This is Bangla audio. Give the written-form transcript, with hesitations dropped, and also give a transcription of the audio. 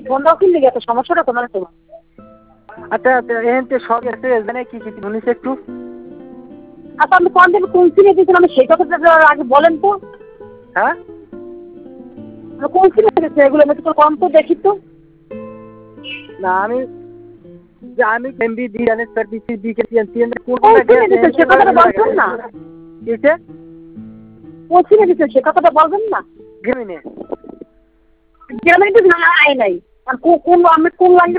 ফোন দাও কি লিগে এত সমস্যাটা তোমার তোমার? আচ্ছা এখানে সব আছে জানে কি কি শুনিস একটু। আচ্ছা আমি কোন দিন কোন সিনে দিয়েছিলাম আমি সেই কথাটা আগে বলেন তো। হ্যাঁ কোন সিনে দিয়েছে এগুলো আমি তো কম তো দেখি তো। না আমি এমবি দি জানিস স্যার পিসি দি কে টিএন কোন সিনে দিয়েছে সে কথাটা বলছেন না। কিসে কোন সিনে দিয়েছে সে কথাটা বলবেন না। গেমিনে গ্রামে কিন্তু না আয় নাই। আর কোন আমি কোন লাইনে